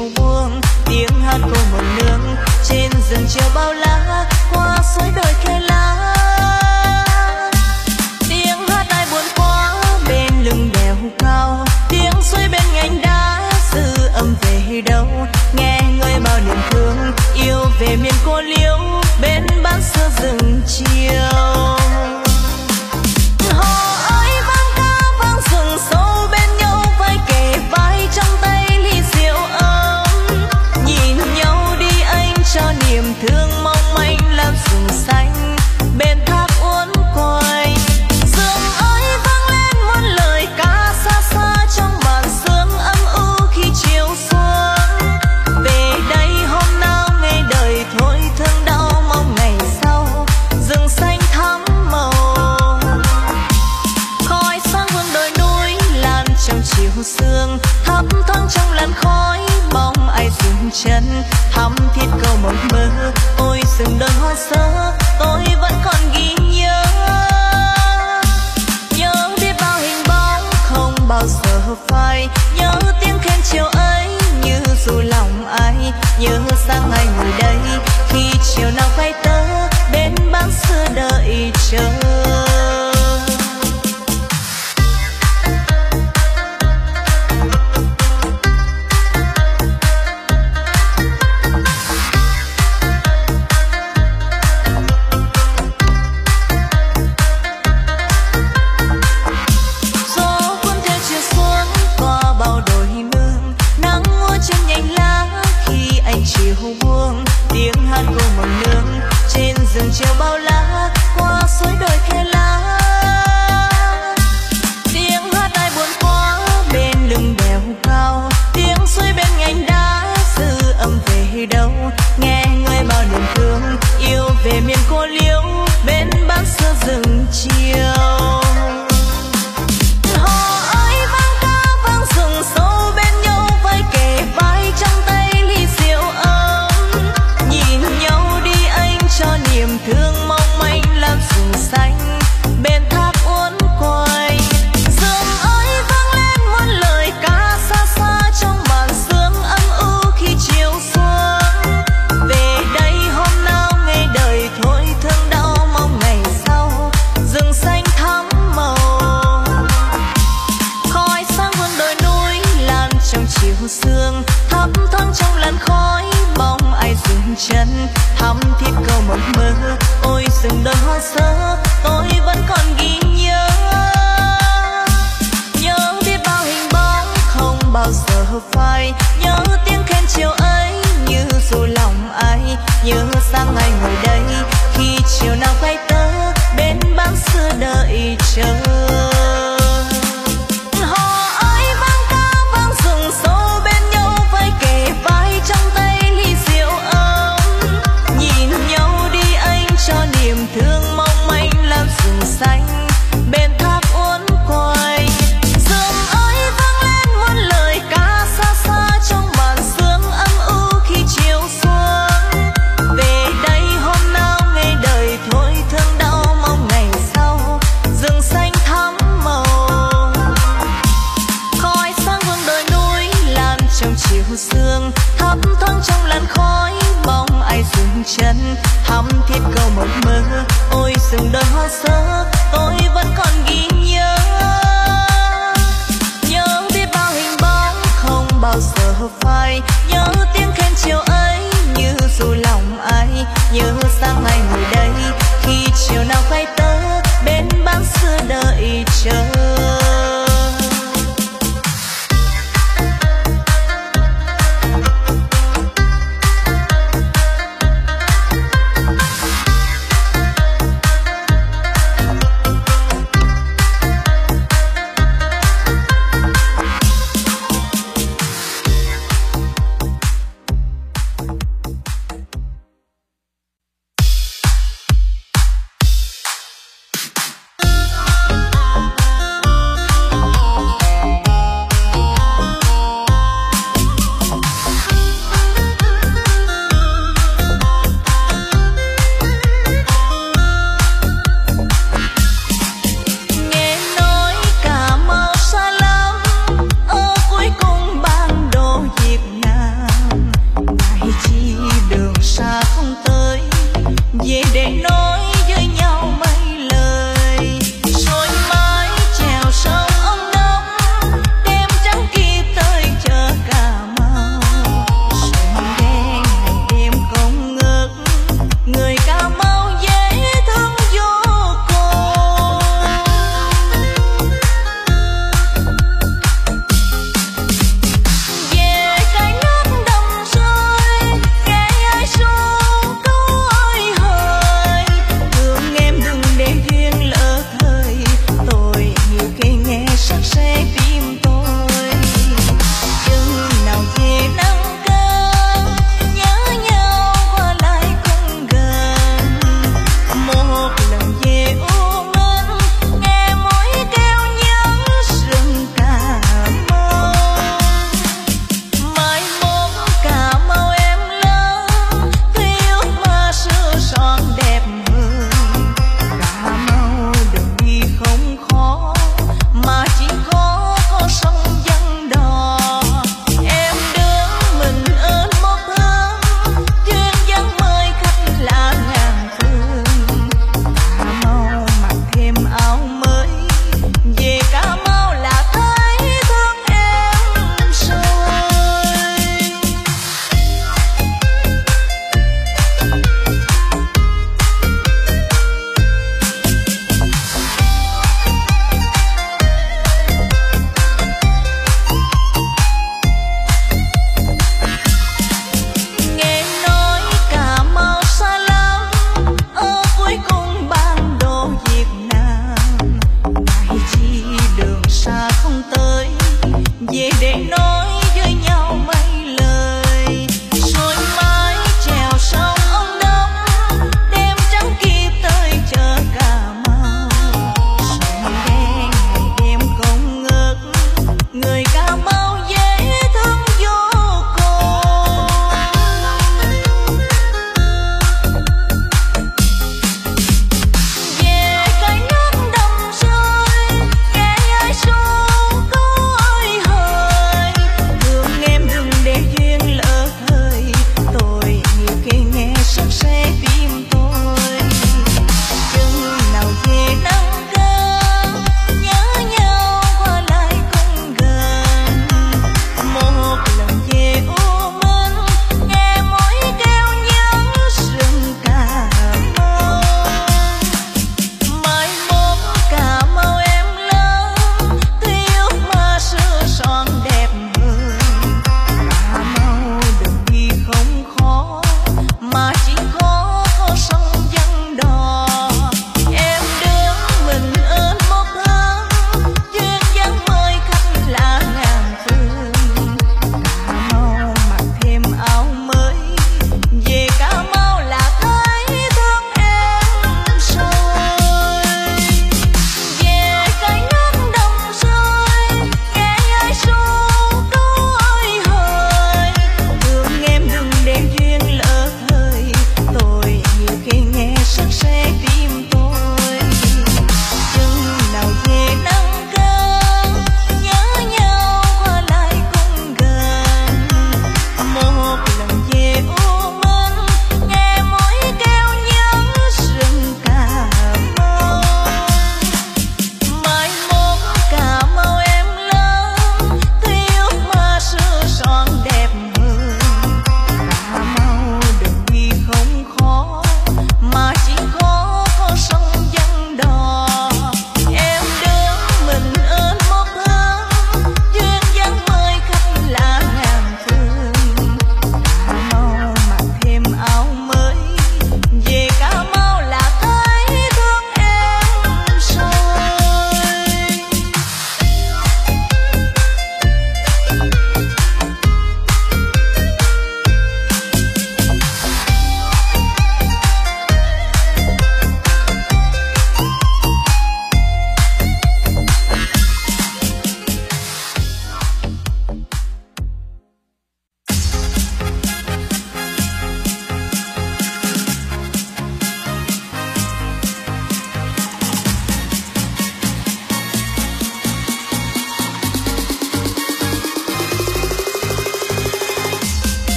buông, tiếng hát cô một nương trên rừng chiều bao la, qua suối đồi khe lá. Tiếng hát ai buồn quá bên lưng đèo cao, tiếng suối bên nhánh đá dư âm về đâu, nghe người bao niềm thương yêu về miền cô liêu bên bán xưa rừng chiều. Cho niềm thương mong manh làm rừng xanh bên thác uốn quanh. Dương ơi vang lên muôn lời ca xa xa trong màn sương âm u khi chiều xuống. Về đây hôm nào ngày đời thôi thương đau mong ngày sau rừng xanh thắm màu. Khói sáng vương đồi núi lan trong chiều sương, thấp thoáng trong làn khói mong ai dừng chân thắm thiết câu mộng mơ. Ôi rừng đôi hoa sơ tôi vẫn còn ghi nhớ, nhớ biết bao hình bóng không bao giờ phai, nhớ tiếng khen chiều ấy như dù lòng ai, nhớ sang ngày ngồi đây khi chiều nào quay tớ bên bán xưa đợi chờ. Chiều buông tiếng hát cô một nương trên rừng chiều bao la, qua suối đồi khe lá. Tiếng hát ai buồn quá bên lưng đèo cao, tiếng suối bên nhánh đá dư âm về đâu, nghe người bao niềm thương yêu về miền cô liêu bên bán xưa rừng chiều. Thương mong manh làm rừng xanh bên thác uốn quanh. Dương ơi vang lên muôn lời ca xa xa trong màn sương âm u khi chiều xuống. Về đây hôm nào ngày đời thôi thương đau mong ngày sau rừng xanh thắm màu. Khói sáng vương đồi núi lan trong chiều sương, thấp thoáng trong làn khói mong ai dừng chân thắm thiết câu mộng mơ. Ôi rừng đôi hoa sơ tôi vẫn còn ghi nhớ, nhớ biết bao hình bóng không bao giờ phai, nhớ tiếng khen chiều ấy như dù lòng ai, nhớ sang ngày ngồi đây khi chiều nào quay tớ bên bán xưa đợi chờ. Thương mong manh làm rừng xanh bên thác uốn quanh. Dương ơi vang lên muôn lời ca xa xa trong màn sương âm u khi chiều xuống. Về đây hôm nào ngày đời thôi thương đau mong ngày sau rừng xanh thắm màu. Khói sáng vương đồi núi lan trong chiều sương, thấp thoáng trong làn khói mong ai dừng chân thắm thiết câu mộng mơ. Ôi rừng đôi hoa sơ tôi vẫn còn ghi nhớ, nhớ biết bao hình bóng không bao giờ phai, nhớ tiếng khen chiều ấy như dù lòng ai, nhớ sang ngày ngồi đây khi chiều nào quay tớ bên bán xưa đợi chờ.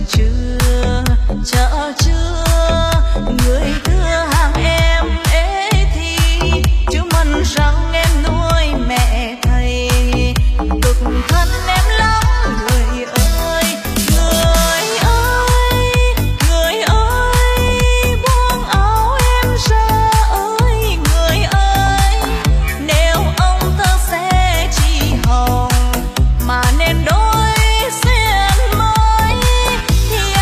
trưa chợ trưa người thưa hàng em ế thì chứ mần rằng em nuôi mẹ thầy cực thân em lắm người ơi người ơi người ơi buông áo em ra ơi người ơi nếu ông thơ sẽ chỉ hồng mà nên đôi xiên mới thì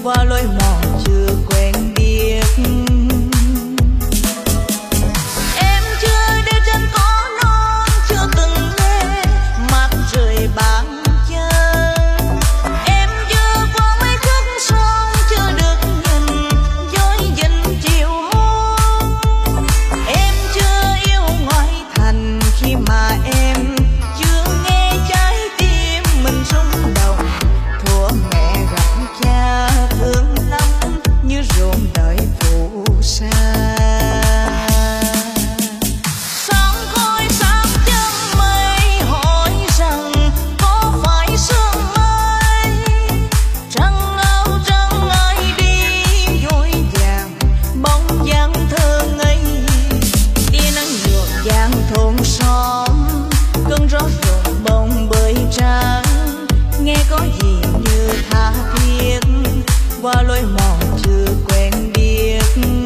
qua lối mòn chưa quen biết. Em chưa đi trên cỏ non, chưa từng nghe mặt trời bạc chân. Em chưa qua mấy khúc sông, chưa được nhìn dối dinh chiều muôn. Em chưa yêu ngoại thành khi mà em chưa nghe trái tim mình rung động. Thuở mẹ gặp cha thương lắm như ruộng đời phù sa. Sáng khói sáng chân mây hỏi rằng có phải sương mai. Trăng áo trăng ai đi vội vàng, bóng dáng thơ ngây. Tia nắng nhuộm vàng thôn xóm, cơn gió rộn bông bơi trắng. Nghe có gì như tha thiết qua lối mòn chưa quen biết.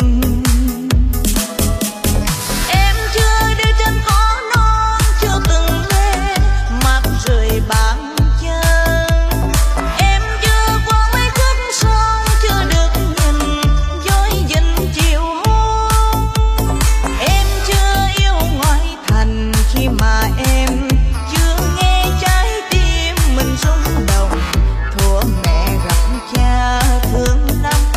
Em chưa đi trên cỏ non, chưa từng nghe mặt trời bạc chân. Em chưa qua mấy khúc sông, chưa được nhìn dối dinh chiều muôn. Em chưa yêu ngoại thành khi mà em chưa nghe trái tim mình rung động. Thuở mẹ gặp cha thương lắm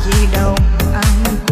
gì đâu anh